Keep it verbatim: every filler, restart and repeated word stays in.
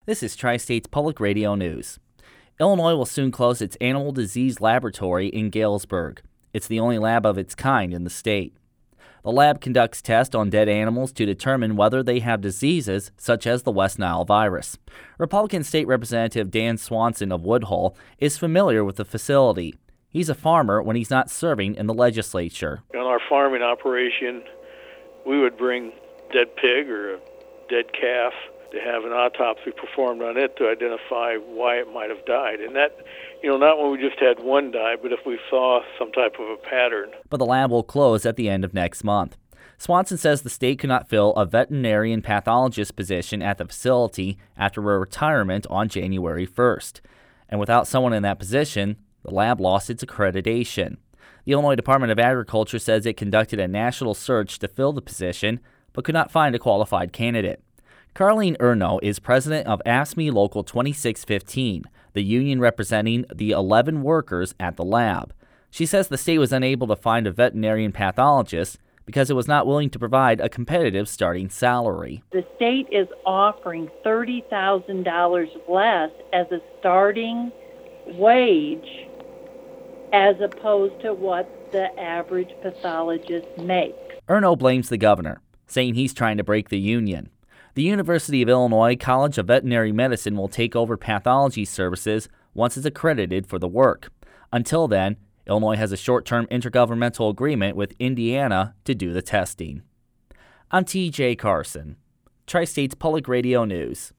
This is Tri-State's Public Radio News. Illinois will soon close its animal disease laboratory in Galesburg. It's the only lab of its kind in the state. The lab conducts tests on dead animals to determine whether they have diseases such as the West Nile virus. Republican State Representative Dan Swanson of Woodhull is familiar with the facility. He's a farmer when he's not serving in the legislature. On our farming operation, we would bring dead pig or a dead calf to have an autopsy performed on it to identify why it might have died. And that, you know, not when we just had one die, but if we saw some type of a pattern. But the lab will close at the end of next month. Swanson says the state could not fill a veterinarian pathologist position at the facility after a retirement on January first. And without someone in that position, the lab lost its accreditation. The Illinois Department of Agriculture says it conducted a national search to fill the position, but could not find a qualified candidate. Carlene Erno is president of AFSCME Local twenty-six fifteen, the union representing the eleven workers at the lab. She says the state was unable to find a veterinarian pathologist because it was not willing to provide a competitive starting salary. The state is offering thirty thousand dollars less as a starting wage as opposed to what the average pathologist makes. Erno blames the governor, saying he's trying to break the union. The University of Illinois College of Veterinary Medicine will take over pathology services once it's accredited for the work. Until then, Illinois has a short-term intergovernmental agreement with Indiana to do the testing. I'm T J Carson, Tri-State's Public Radio News.